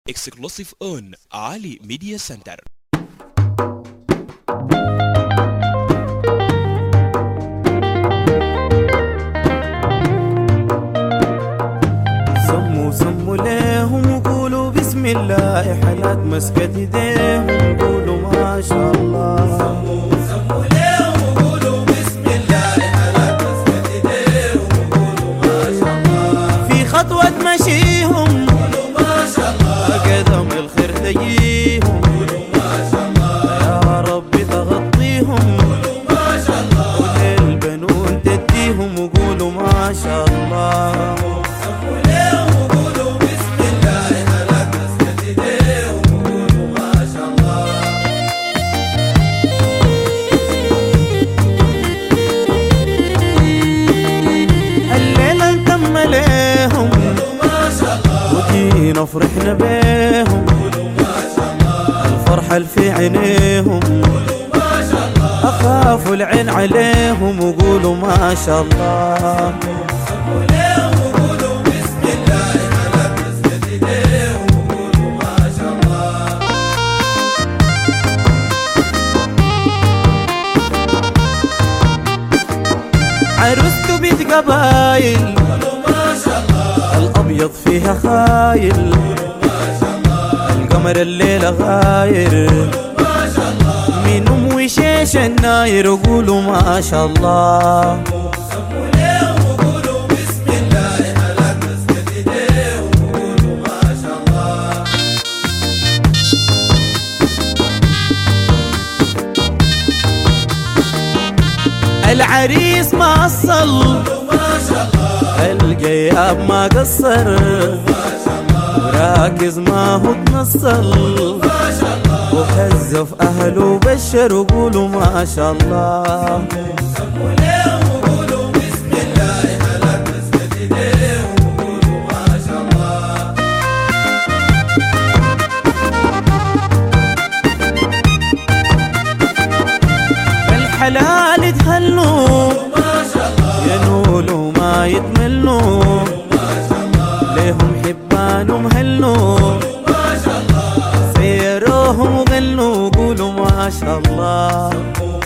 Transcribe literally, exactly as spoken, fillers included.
Exclusive on Ali Media Center. سموا سموا ليهم وقولوا بسم الله، حالات مسكت ايديهم قولوا ما شاء الله. سموا سموا ليهم وقولوا بسم الله، حالات مسكت ايديهم وقولوا ما شاء الله. في خطوة مشيهم قولوا ما شاء الله، قدم الخير تجيهم قولوا ما شاء الله. يا ربي تغطيهم قولوا ما شاء الله، وللبنون تديهم وقولوا ما شاء الله. سموا ليهم وقولوا بسم الله، حالات مسكت ايديهم وقولوا ما شاء الله. الليلة نتم ليهم قولوا ما شاء الله، وجينا فرحنا بيهم، قولوا ما شاء الله. الفرحة اللي في عينيهم قولوا ما شاء الله، أخافوا العين عليهم وقولوا ما شاء الله. سموا ليهم وقولوا بسم الله، حالات مسكت ايديهم وقولوا ما شاء الله. عروسته بيت قبايل قولوا ما شاء الله، الأبيض فيها خايل، قولوا ما شاء الله. القمر الليلة غاير، قولوا ما شاء الله، من أم وشيش الناير وقولوا ما شاء الله. سموا ليهم وقولوا بسم الله، حالات مسكت ايديهم وقولوا ما شاء الله. العريس ما أصل قولوا ما شاء الله، الجياب ما قصر، ما شاء الله. وراكز ما هو تنصل، ما شاء الله، وكزف أهله وبشر وقولوا ما شاء الله. سموا ليهم وقولوا بسم الله، حالات مسكت ايديهم وقولوا ما شاء الله. الحلال يتهلوا ما شاء الله، ينولوا ما يتملوا، ما شاء الله. ليهم حبانهم هلوا، ما شاء الله، سيروهم وغنوا قولوا ما شاء الله. سموا